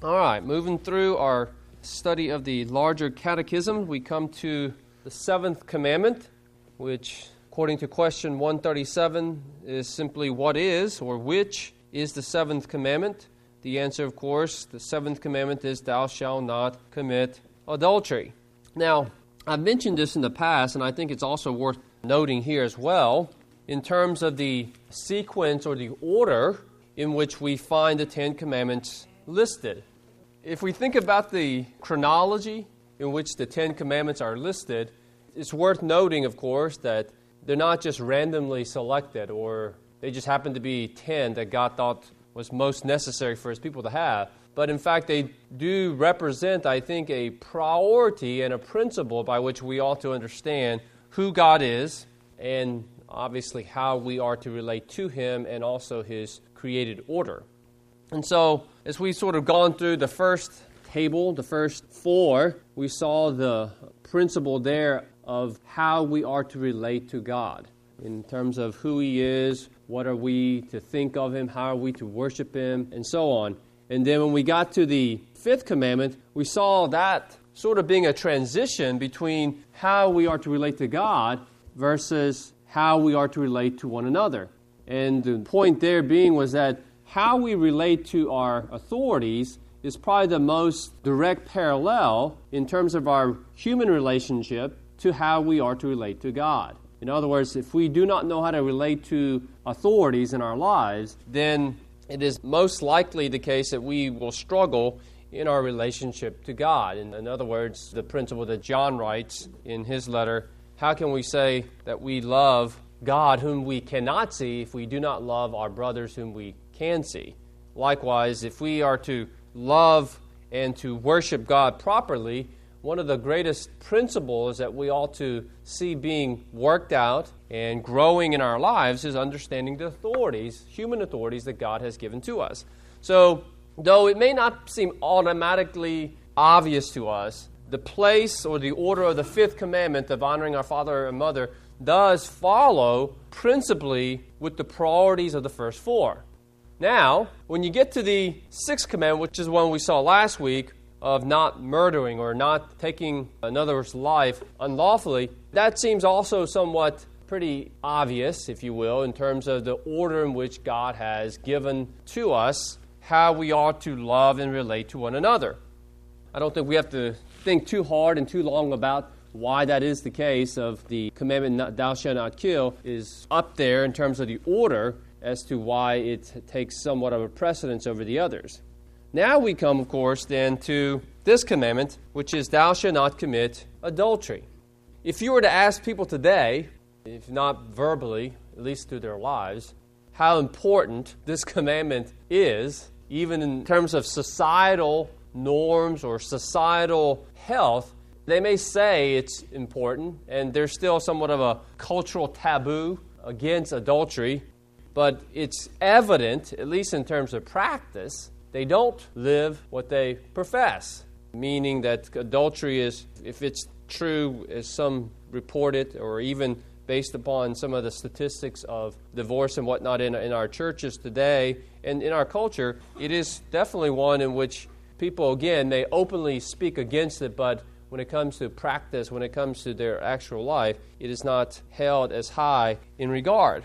All right, moving through our study of the larger catechism, we come to the seventh commandment, which, according to question 137, is simply what is, or which is the seventh commandment. The answer, of course, the seventh commandment is thou shalt not commit adultery. Now, I've mentioned this in the past, and I think it's also worth noting here as well, in terms of the sequence or the order in which we find the Ten Commandments listed. If we think about the chronology in which the Ten Commandments are listed, it's worth noting, of course, that they're not just randomly selected or they just happen to be 10 that God thought was most necessary for His people to have. But in fact, they do represent, I think, a priority and a principle by which we ought to understand who God is and obviously how we are to relate to Him and also His created order. And so, as we sort of gone through the first table, the first four, we saw the principle there of how we are to relate to God in terms of who He is, what are we to think of Him, how are we to worship Him, and so on. And then when we got to the fifth commandment, we saw that sort of being a transition between how we are to relate to God versus how we are to relate to one another. And the point there being was that how we relate to our authorities is probably the most direct parallel in terms of our human relationship to how we are to relate to God. In other words, if we do not know how to relate to authorities in our lives, then it is most likely the case that we will struggle in our relationship to God. In other words, the principle that John writes in his letter, how can we say that we love God whom we cannot see if we do not love our brothers whom we can see? Likewise, if we are to love and to worship God properly, one of the greatest principles that we ought to see being worked out and growing in our lives is understanding the authorities, human authorities that God has given to us. So, though it may not seem automatically obvious to us, the place or the order of the fifth commandment of honoring our father and mother does follow principally with the priorities of the first four. Now, when you get to the sixth commandment, which is one we saw last week, of not murdering or not taking another's life unlawfully, that seems also somewhat pretty obvious, if you will, in terms of the order in which God has given to us how we ought to love and relate to one another. I don't think we have to think too hard and too long about why that is the case of the commandment, thou shalt not kill, is up there in terms of the order as to why it takes somewhat of a precedence over the others. Now we come, of course, then to this commandment, which is thou shalt not commit adultery. If you were to ask people today, if not verbally, at least through their lives, how important this commandment is, even in terms of societal norms or societal health, they may say it's important, and there's still somewhat of a cultural taboo against adultery, but it's evident, at least in terms of practice, they don't live what they profess, meaning that adultery is, if it's true, as some report it, or even based upon some of the statistics of divorce and whatnot in our churches today and in our culture, it is definitely one in which people, again, may openly speak against it, but when it comes to practice, when it comes to their actual life, it is not held as high in regard.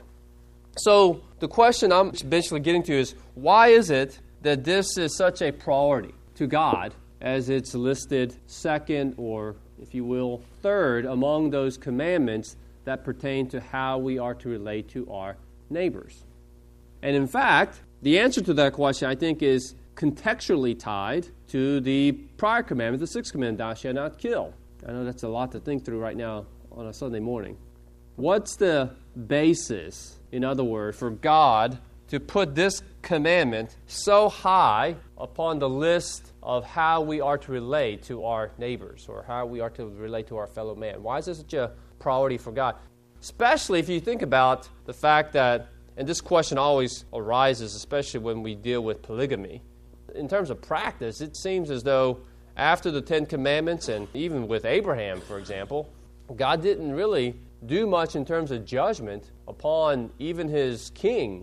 So the question I'm eventually getting to is, why is it that this is such a priority to God as it's listed second or, if you will, third among those commandments that pertain to how we are to relate to our neighbors? And in fact, the answer to that question, I think, is contextually tied to the prior commandment, the sixth commandment, thou shalt not kill. I know that's a lot to think through right now on a Sunday morning. What's the basis, in other words, for God to put this commandment so high upon the list of how we are to relate to our neighbors or how we are to relate to our fellow man? Why is this such a priority for God? Especially if you think about the fact that, and this question always arises, especially when we deal with polygamy. In terms of practice, it seems as though after the Ten Commandments, and even with Abraham, for example, God didn't really do much in terms of judgment upon even his kings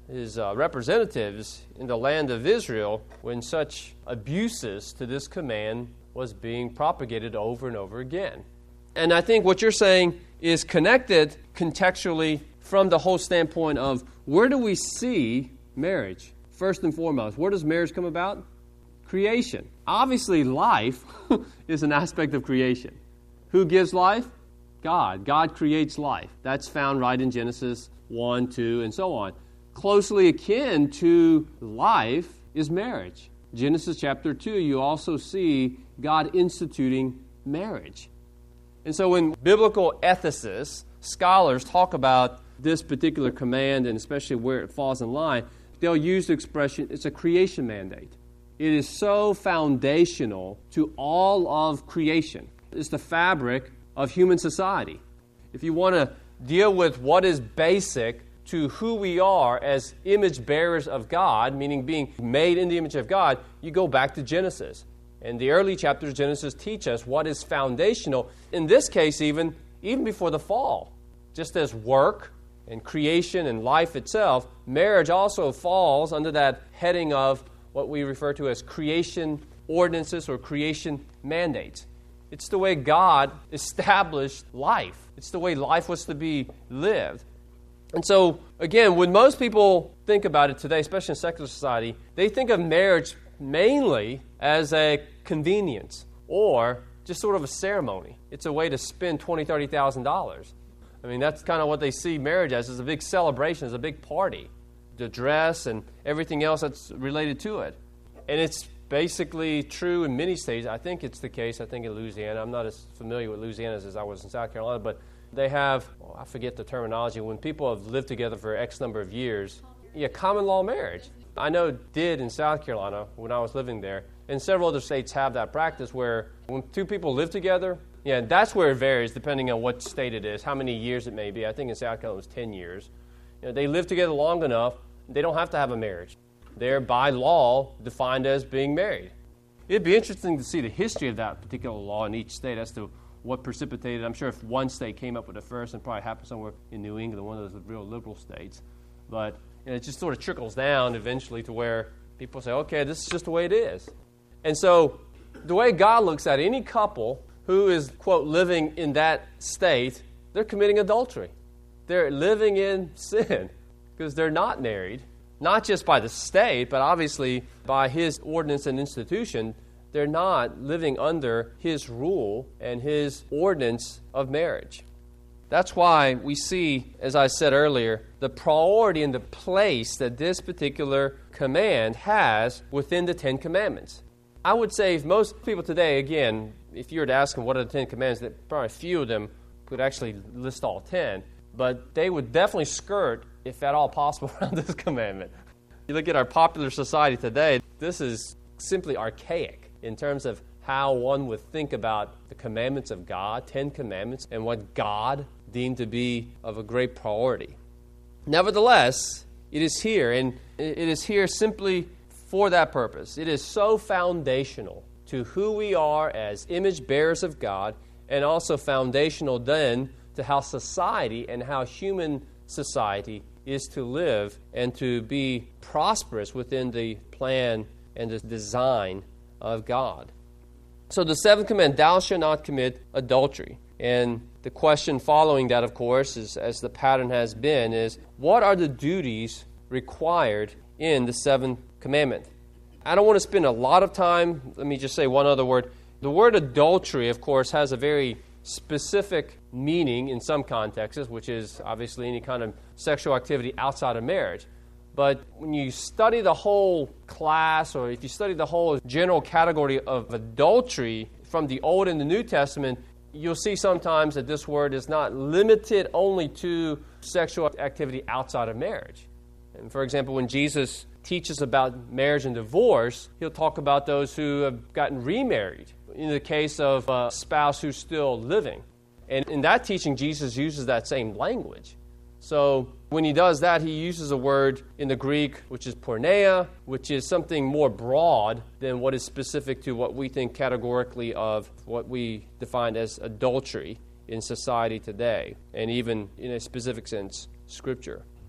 his representatives in the land of Israel when such abuses to this command was being propagated over and over again. And I think what you're saying is connected contextually from the whole standpoint of where do we see marriage? First and foremost, where does marriage come about? Creation. Obviously, life is an aspect of creation. Who gives life? God. God creates life. That's found right in Genesis 1, 2, and so on. Closely akin to life is marriage. Genesis chapter 2, you also see God instituting marriage. And so when biblical ethicists, scholars, talk about this particular command, and especially where it falls in line, they'll use the expression, it's a creation mandate. It is so foundational to all of creation. It's the fabric of human society. If you want to deal with what is basic to who we are as image bearers of God, meaning being made in the image of God, you go back to Genesis. And the early chapters of Genesis teach us what is foundational, in this case even before the fall. Just as work and creation and life itself, marriage also falls under that heading of what we refer to as creation ordinances or creation mandates. It's the way God established life. It's the way life was to be lived. And so, again, when most people think about it today, especially in secular society, they think of marriage mainly as a convenience or just sort of a ceremony. It's a way to spend $20,000, $30,000. I mean, that's kind of what they see marriage as a big celebration, as a big party. The dress and everything else that's related to it. And it's basically true in many states. I think it's the case, I think in Louisiana. I'm not as familiar with Louisiana as I was in South Carolina, but they have, I forget the terminology, when people have lived together for X number of years, common law marriage. I know it did in South Carolina when I was living there, and several other states have that practice where when two people live together, that's where it varies depending on what state it is, how many years it may be. I think in South Carolina it was 10 years. They live together long enough, they don't have to have a marriage. They're by law defined as being married. It'd be interesting to see the history of that particular law in each state as to what precipitated. I'm sure if one state came up with it first, and probably happened somewhere in New England, one of those real liberal states. But it just sort of trickles down eventually to where people say, okay, this is just the way it is. And so the way God looks at any couple who is, quote, living in that state, they're committing adultery. They're living in sin because they're not married, not just by the state, but obviously by His ordinance and institution. They're not living under His rule and His ordinance of marriage. That's why we see, as I said earlier, the priority and the place that this particular command has within the Ten Commandments. I would say if most people today, again, if you were to ask them what are the Ten Commandments, that probably few of them could actually list all 10, but they would definitely skirt, if at all possible, around this commandment. You look at our popular society today, this is simply archaic in terms of how one would think about the commandments of God, 10 commandments, and what God deemed to be of a great priority. Nevertheless, it is here, and it is here simply for that purpose. It is so foundational to who we are as image bearers of God, and also foundational then to how society and how human society is to live and to be prosperous within the plan and the design of God. So the seventh command, thou shalt not commit adultery. And the question following that, of course, is, as the pattern has been, is what are the duties required in the seventh commandment? I don't want to spend a lot of time. Let me just say one other word. The word adultery, of course, has a very specific meaning in some contexts, which is obviously any kind of sexual activity outside of marriage. But when you study the whole class, or if you study the whole general category of adultery from the Old and the New Testament, you'll see sometimes that this word is not limited only to sexual activity outside of marriage. And for example, when Jesus teaches about marriage and divorce, he'll talk about those who have gotten remarried in the case of a spouse who's still living. And in that teaching, Jesus uses that same language. So when he does that, he uses a word in the Greek, which is porneia, which is something more broad than what is specific to what we think categorically of what we define as adultery in society today, and even in a specific sense, Scripture.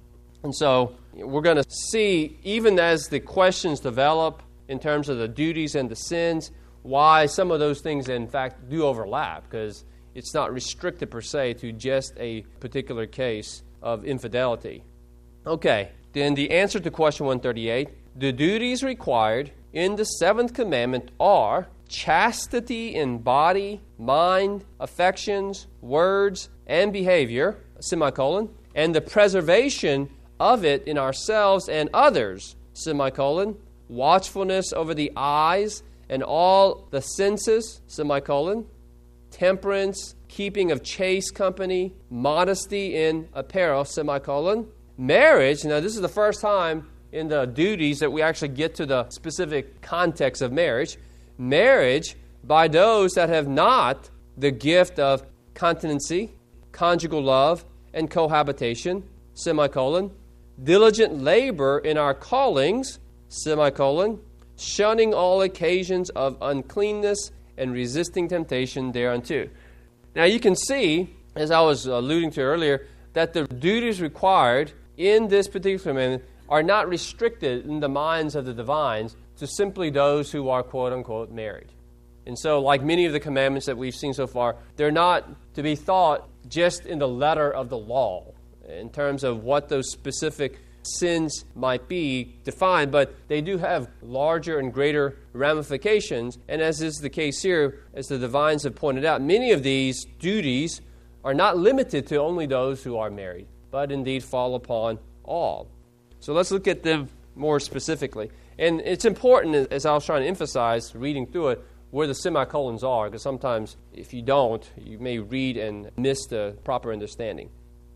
And so we're going to see, even as the questions develop in terms of the duties and the sins, why some of those things, in fact, do overlap, because it's not restricted per se to just a particular case of infidelity. Okay, then the answer to question 138, the duties required in the seventh commandment are chastity in body, mind, affections, words, and behavior, semicolon, and the preservation of it in ourselves and others, semicolon, watchfulness over the eyes and all the senses, semicolon, temperance, keeping of chaste company, modesty in apparel, semicolon, marriage. Now, this is the first time in the duties that we actually get to the specific context of marriage. Marriage by those that have not the gift of continency, conjugal love, and cohabitation, semicolon, diligent labor in our callings, semicolon, shunning all occasions of uncleanness and resisting temptation thereunto. Now you can see, as I was alluding to earlier, that the duties required in this particular commandment are not restricted in the minds of the divines to simply those who are quote-unquote married. And so, like many of the commandments that we've seen so far, they're not to be thought just in the letter of the law in terms of what those specific sins might be defined, but they do have larger and greater ramifications. And as is the case here, as the divines have pointed out, many of these duties are not limited to only those who are married, but indeed fall upon all. So let's look at them more specifically. And it's important, as I was trying to emphasize, reading through it, where the semicolons are, because sometimes if you don't, you may read and miss the proper understanding.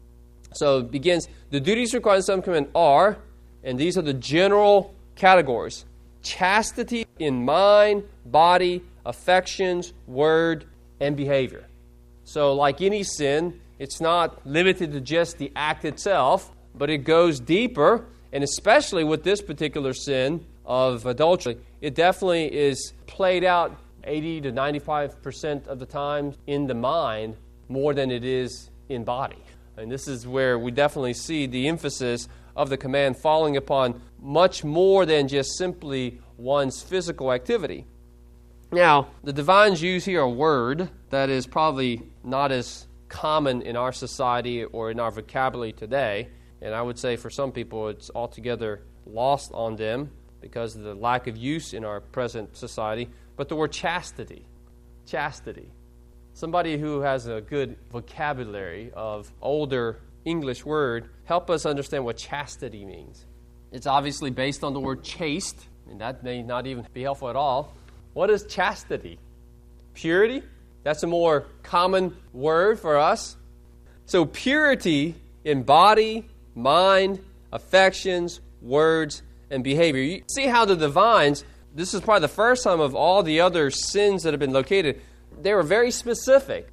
So it begins, the duties required in the seventh commandment are, and these are the general categories, chastity in mind, body, affections, word, and behavior. So like any sin, it's not limited to just the act itself, but it goes deeper, and especially with this particular sin of adultery, it definitely is played out 80 to 95% of the time in the mind more than it is in body. And this is where we definitely see the emphasis of the command falling upon much more than just simply one's physical activity. Now, the divines use here a word that is probably not as common in our society or in our vocabulary today. And I would say for some people it's altogether lost on them because of the lack of use in our present society. But the word chastity. Somebody who has a good vocabulary of older English word, help us understand what chastity means. It's obviously based on the word chaste, and that may not even be helpful at all. What is chastity? Purity? That's a more common word for us. So purity in body, mind, affections, words, and behavior. You see how the divines, this is probably the first time of all the other sins that have been located, they were very specific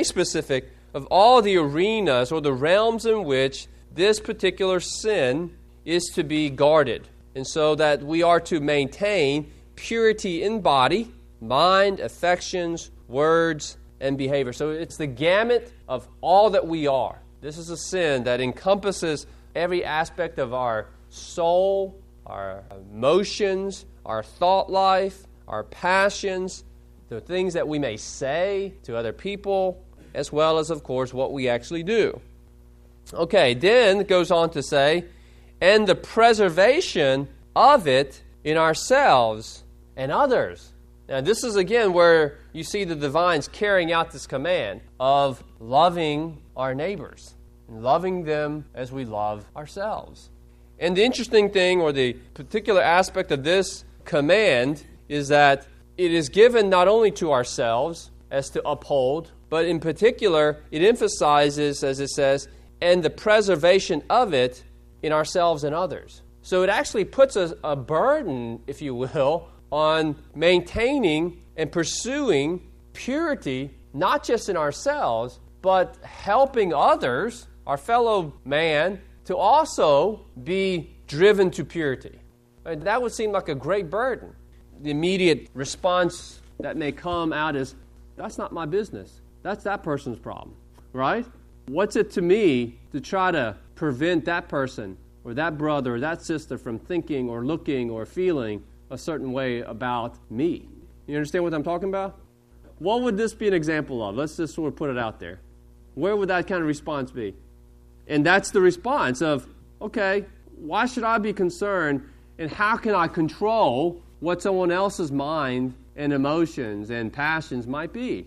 of all the arenas or the realms in which this particular sin is to be guarded. And so that we are to maintain purity in body, mind, affections, words, and behavior. So it's the gamut of all that we are. This is a sin that encompasses every aspect of our soul, our emotions, our thought life, our passions, the things that we may say to other people, as well as, of course, what we actually do. Okay, then it goes on to say, and the preservation of it in ourselves and others. Now, this is, again, where you see the divines carrying out this command of loving our neighbors, and loving them as we love ourselves. And the interesting thing, or the particular aspect of this command, is that it is given not only to ourselves as to uphold, but in particular, it emphasizes, as it says, and the preservation of it in ourselves and others. So it actually puts a burden, if you will, on maintaining and pursuing purity, not just in ourselves, but helping others, our fellow man, to also be driven to purity. And that would seem like a great burden. The immediate response that may come out is, that's not my business. That's that person's problem, right? What's it to me to try to prevent that person or that brother or that sister from thinking or looking or feeling a certain way about me. You understand what I'm talking about? What would this be an example of? Let's just sort of put it out there. Where would that kind of response be? And that's the response of, okay, why should I be concerned, and how can I control what someone else's mind and emotions and passions might be?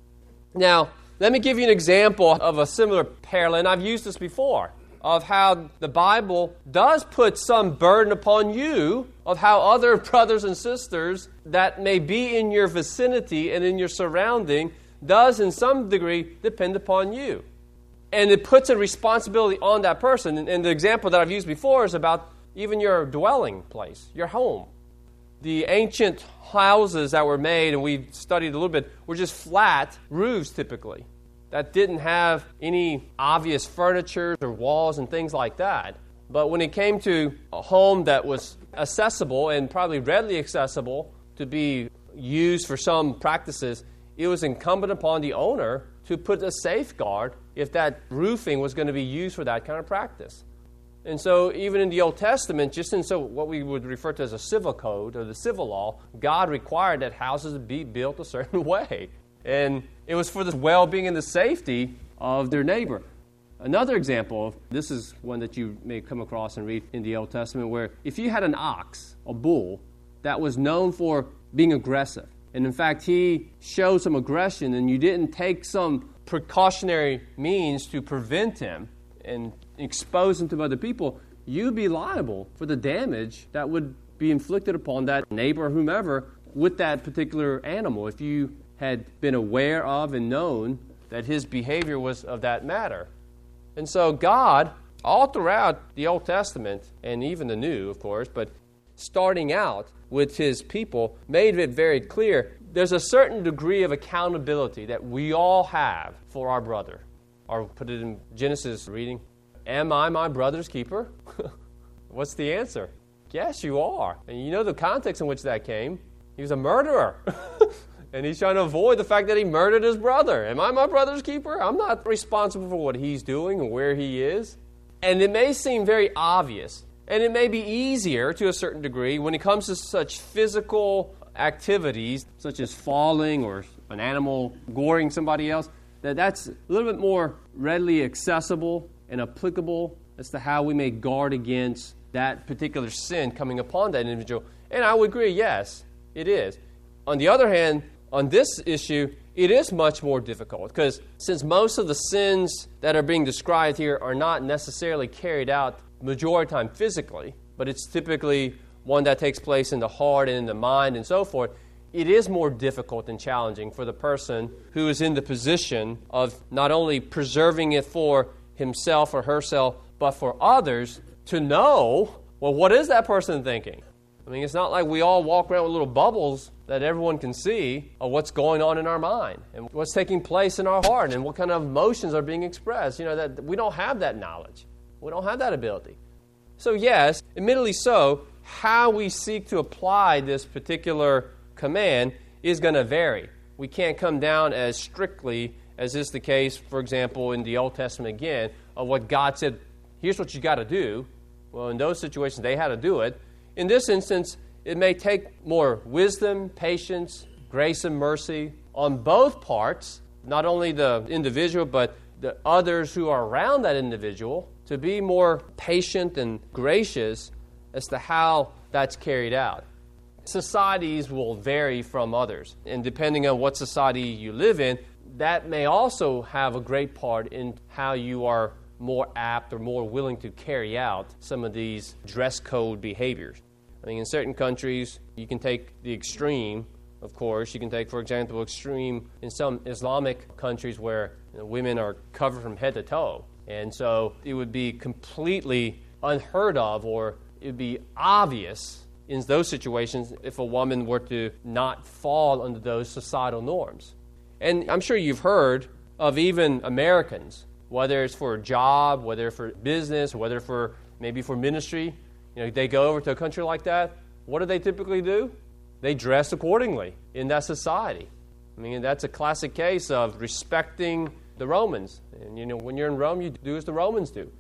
Now, let me give you an example of a similar parallel, and I've used this before, of how the Bible does put some burden upon you of how other brothers and sisters that may be in your vicinity and in your surrounding does in some degree depend upon you. And it puts a responsibility on that person. And the example that I've used before is about even your dwelling place, your home. The ancient houses that were made, and we studied a little bit, were just flat roofs typically that didn't have any obvious furniture or walls and things like that. But when it came to a home that was accessible and probably readily accessible to be used for some practices, it was incumbent upon the owner to put a safeguard if that roofing was going to be used for that kind of practice. And so even in the Old Testament, just in so what we would refer to as a civil code or the civil law, God required that houses be built a certain way. And it was for the well-being and the safety of their neighbor. Another example, this is one that you may come across and read in the Old Testament, where if you had an ox, a bull, that was known for being aggressive, and in fact he showed some aggression and you didn't take some precautionary means to prevent him and expose him to other people, you'd be liable for the damage that would be inflicted upon that neighbor or whomever with that particular animal if you had been aware of and known that his behavior was of that matter. And so God, all throughout the Old Testament, and even the New, of course, but starting out with his people, made it very clear there's a certain degree of accountability that we all have for our brother. Or put it in Genesis reading, am I my brother's keeper? What's the answer? Yes, you are. And you know the context in which that came. He was a murderer. And he's trying to avoid the fact that he murdered his brother. Am I my brother's keeper? I'm not responsible for what he's doing and where he is. And it may seem very obvious. And it may be easier to a certain degree when it comes to such physical activities, such as falling or an animal goring somebody else, that's a little bit more readily accessible and applicable as to how we may guard against that particular sin coming upon that individual. And I would agree, yes, it is. On the other hand, on this issue, it is much more difficult because since most of the sins that are being described here are not necessarily carried out majority of the time physically, but it's typically one that takes place in the heart and in the mind and so forth, it is more difficult and challenging for the person who is in the position of not only preserving it for himself or herself, but for others to know, well, what is that person thinking? I mean, it's not like we all walk around with little bubbles that everyone can see of what's going on in our mind and what's taking place in our heart and what kind of emotions are being expressed. You know, that we don't have that knowledge. We don't have that ability. So yes, admittedly so, how we seek to apply this particular command is going to vary. We can't come down as strictly as is the case, for example, in the Old Testament again, of what God said, here's what you got to do. Well, in those situations, they had to do it. In this instance, it may take more wisdom, patience, grace, and mercy on both parts, not only the individual, but the others who are around that individual, to be more patient and gracious as to how that's carried out. Societies will vary from others, and depending on what society you live in, that may also have a great part in how you are more apt or more willing to carry out some of these dress code behaviors. I mean, in certain countries, you can take the extreme, of course. You can take, for example, extreme in some Islamic countries where women are covered from head to toe. And so it would be completely unheard of, or it would be obvious in those situations if a woman were to not fall under those societal norms. And I'm sure you've heard of even Americans, whether it's for a job, whether for business, whether for maybe for ministry. You know, they go over to a country like that. What do they typically do? They dress accordingly in that society. I mean, that's a classic case of respecting the Romans. And, you know, when you're in Rome, you do as the Romans do.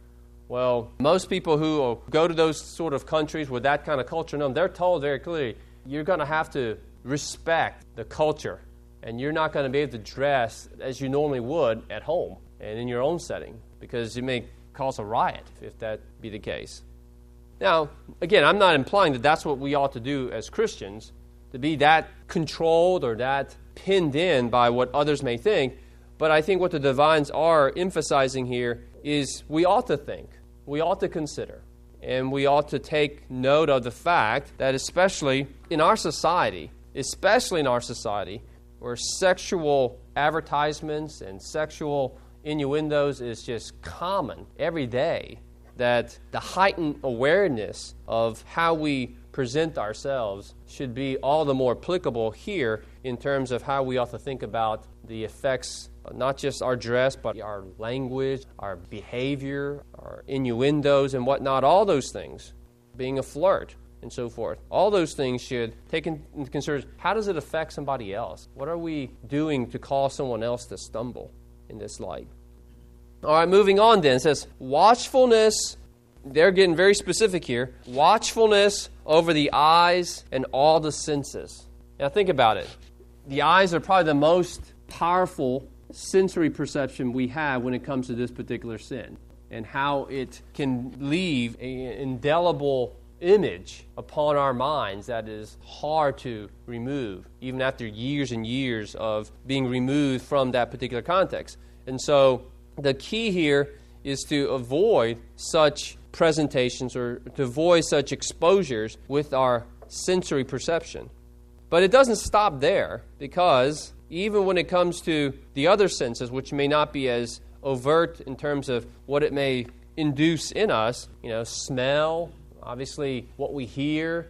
Well, most people who go to those sort of countries with that kind of culture, they're told very clearly, you're going to have to respect the culture, and you're not going to be able to dress as you normally would at home and in your own setting, because it may cause a riot if that be the case. Now, again, I'm not implying that that's what we ought to do as Christians, to be that controlled or that pinned in by what others may think, but I think what the divines are emphasizing here is we ought to think, we ought to consider, and we ought to take note of the fact that especially in our society, where sexual advertisements and sexual innuendos is just common every day, that the heightened awareness of how we present ourselves should be all the more applicable here in terms of how we ought to think about the effects, not just our dress, but our language, our behavior, our innuendos and whatnot, all those things, being a flirt and so forth. All those things should take into consideration, how does it affect somebody else? What are we doing to cause someone else to stumble in this light? All right, moving on then. It says, watchfulness, they're getting very specific here, watchfulness over the eyes and all the senses. Now think about it. The eyes are probably the most powerful sensory perception we have when it comes to this particular sin, and how it can leave an indelible image upon our minds that is hard to remove, even after years and years of being removed from that particular context. And so the key here is to avoid such presentations or to avoid such exposures with our sensory perception. But it doesn't stop there, because even when it comes to the other senses, which may not be as overt in terms of what it may induce in us, smell, obviously what we hear,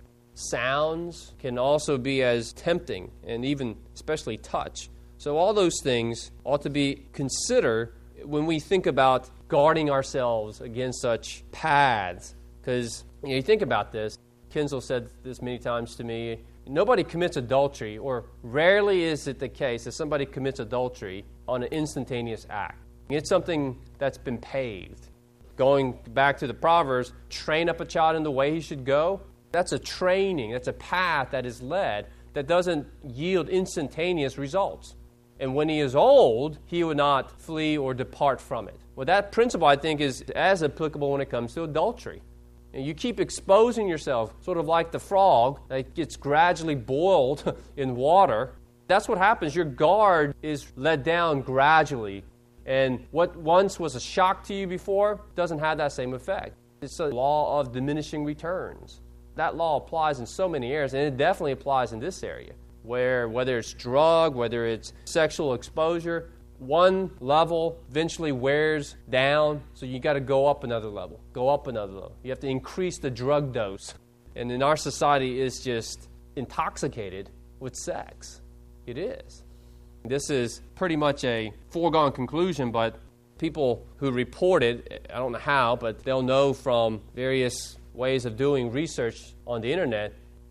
sounds can also be as tempting, and even especially touch. So all those things ought to be considered when we think about guarding ourselves against such paths. Because you think about this, Kinzel said this many times to me, nobody commits adultery, or rarely is it the case that somebody commits adultery on an instantaneous act. It's something that's been paved. Going back to the Proverbs, train up a child in the way he should go. That's a training, that's a path that is led that doesn't yield instantaneous results. And when he is old, he would not flee or depart from it. Well, that principle, I think, is as applicable when it comes to adultery. And you keep exposing yourself, sort of like the frog that gets gradually boiled in water. That's what happens. Your guard is let down gradually. And what once was a shock to you before doesn't have that same effect. It's a law of diminishing returns. That law applies in so many areas, and it definitely applies in this area, where whether it's drug, whether it's sexual exposure, one level eventually wears down, so you got to go up another level, You have to increase the drug dose. And in our society, it's just intoxicated with sex. It is. This is pretty much a foregone conclusion, but people who report it, I don't know how, but they'll know from various ways of doing research on the internet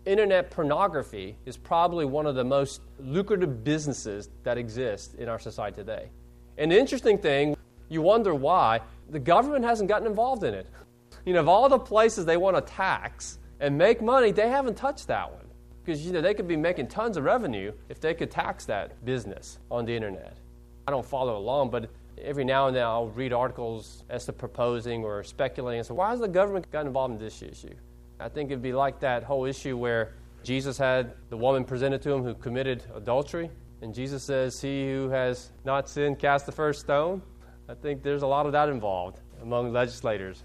pornography is probably one of the most lucrative businesses that exist in our society today. And the interesting thing, you wonder why the government hasn't gotten involved in it. Of all the places they want to tax and make money, they haven't touched that one. Because they could be making tons of revenue if they could tax that business on the internet. I don't follow along, but every now and then I'll read articles as to proposing or speculating. So why has the government gotten involved in this issue? I think it'd be like that whole issue where Jesus had the woman presented to him who committed adultery, and Jesus says, "He who has not sinned, cast the first stone." I think there's a lot of that involved among legislators.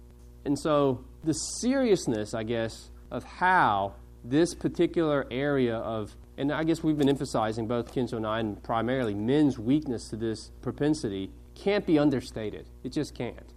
And so the seriousness, I guess, of how this particular area of, and I guess we've been emphasizing, both Kinzo and I, and primarily men's weakness to this propensity, can't be understated. It just can't.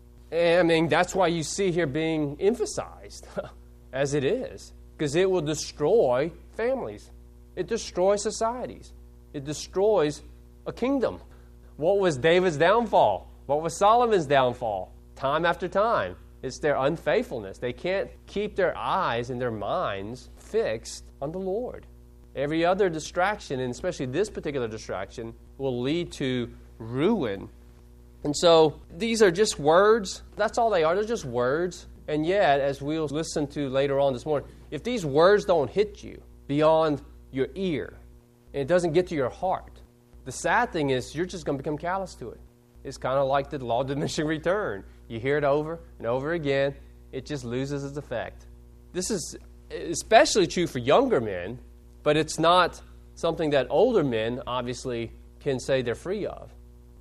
And that's why you see here being emphasized as it is, because it will destroy families. It destroys societies. It destroys a kingdom. What was David's downfall? What was Solomon's downfall? Time after time. It's their unfaithfulness. They can't keep their eyes and their minds fixed on the Lord. Every other distraction, and especially this particular distraction, will lead to ruin And so these are just words. That's all they are. They're just words. And yet, as we'll listen to later on this morning, if these words don't hit you beyond your ear, and it doesn't get to your heart, the sad thing is you're just going to become callous to it. It's kind of like the law of diminishing return. You hear it over and over again. It just loses its effect. This is especially true for younger men, but it's not something that older men obviously can say they're free of.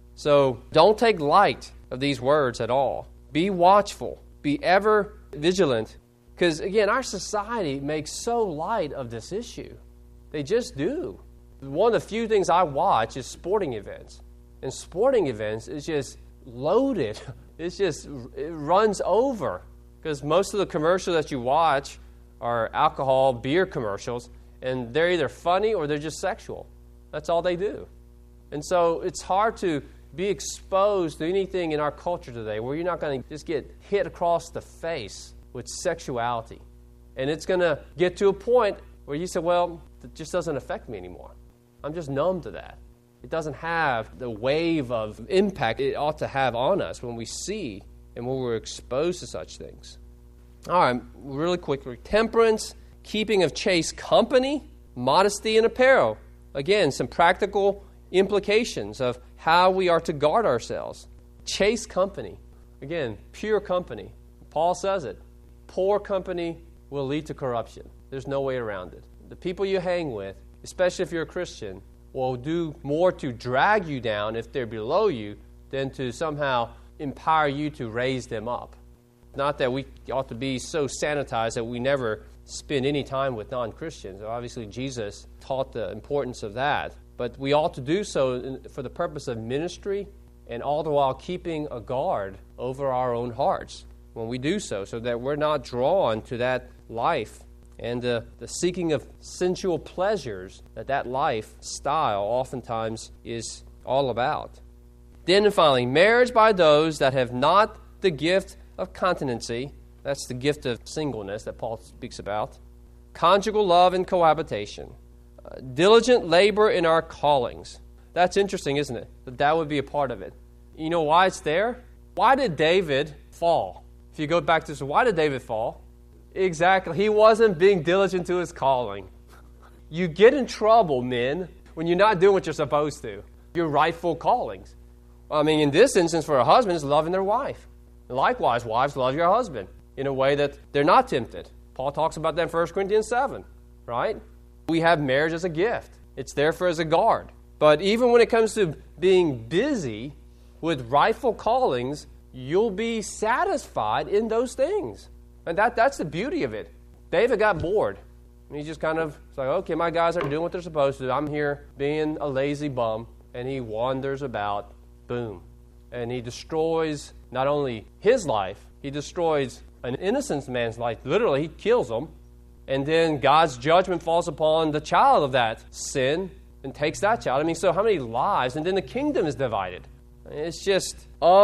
So don't take light of these words at all. Be watchful. Be ever vigilant. Because, again, our society makes so light of this issue. They just do. One of the few things I watch is sporting events. And sporting events is just loaded. It runs over. Because most of the commercials that you watch are alcohol, beer commercials, and they're either funny or they're just sexual. That's all they do. And so it's hard to be exposed to anything in our culture today where you're not going to just get hit across the face with sexuality. And it's going to get to a point where you say, well, it just doesn't affect me anymore. I'm just numb to that. It doesn't have the wave of impact it ought to have on us when we see and when we're exposed to such things. All right, really quickly. Temperance, keeping of chaste company, modesty in apparel. Again, some practical implications of how we are to guard ourselves. Chaste company. Again, pure company. Paul says it. Poor company will lead to corruption. There's no way around it. The people you hang with, especially if you're a Christian, will do more to drag you down if they're below you than to somehow empower you to raise them up. Not that we ought to be so sanitized that we never spend any time with non-Christians. Obviously, Jesus taught the importance of that. But we ought to do so for the purpose of ministry and all the while keeping a guard over our own hearts when we do so that we're not drawn to that life and the seeking of sensual pleasures that lifestyle oftentimes is all about. Then and finally, marriage by those that have not the gift of continency. That's the gift of singleness that Paul speaks about. Conjugal love and cohabitation. Diligent labor in our callings. That's interesting, isn't it? That would be a part of it. You know why it's there? Why did David fall? If you go back to this, why did David fall? Exactly. He wasn't being diligent to his calling. You get in trouble, men, when you're not doing what you're supposed to. Your rightful callings. I mean, in this instance, for a husband, it's loving their wife. And likewise, wives, love your husband in a way that they're not tempted. Paul talks about that in 1 Corinthians 7, right? We have marriage as a gift. It's there for as a guard. But even when it comes to being busy with rightful callings, you'll be satisfied in those things. And that's the beauty of it. David got bored. And he just kind of was like, okay, my guys are doing what they're supposed to do. I'm here being a lazy bum. And he wanders about. Boom. And he destroys not only his life, he destroys an innocent man's life. Literally, he kills him. And then God's judgment falls upon the child of that sin and takes that child. I mean, so how many lives? And then the kingdom is divided. It's just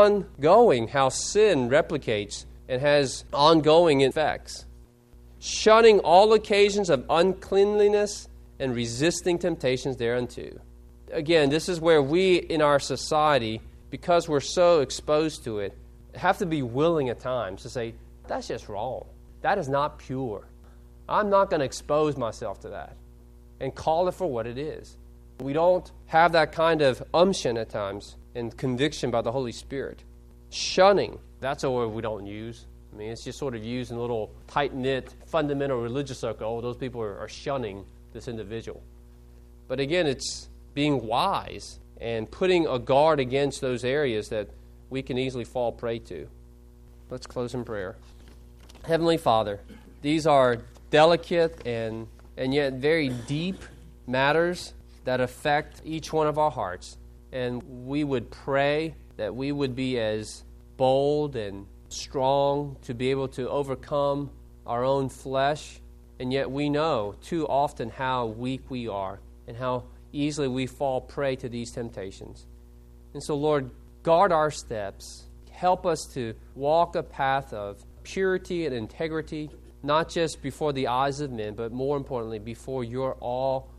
ongoing how sin replicates and has ongoing effects. Shunning all occasions of uncleanliness and resisting temptations thereunto. Again, this is where we in our society, because we're so exposed to it, have to be willing at times to say, that's just wrong. That is not pure. I'm not going to expose myself to that and call it for what it is. We don't have that kind of unction at times and conviction by the Holy Spirit. Shunning, that's a word we don't use. I mean, it's just sort of used in a little tight-knit, fundamental religious circle. Oh, those people are shunning this individual. But again, it's being wise and putting a guard against those areas that we can easily fall prey to. Let's close in prayer. Heavenly Father, these are delicate and yet very deep matters that affect each one of our hearts. And we would pray that we would be as bold and strong to be able to overcome our own flesh. And yet we know too often how weak we are and how easily we fall prey to these temptations. And so, Lord, guard our steps. Help us to walk a path of purity and integrity, not just before the eyes of men, but more importantly, before your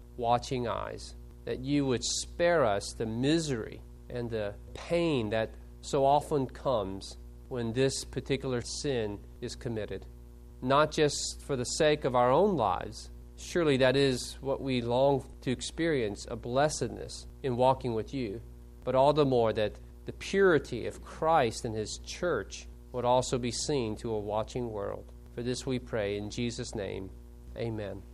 all-watching eyes. That you would spare us the misery and the pain that so often comes when this particular sin is committed. Not just for the sake of our own lives. Surely that is what we long to experience, a blessedness in walking with you. But all the more that the purity of Christ and His church would also be seen to a watching world. For this we pray in Jesus' name. Amen.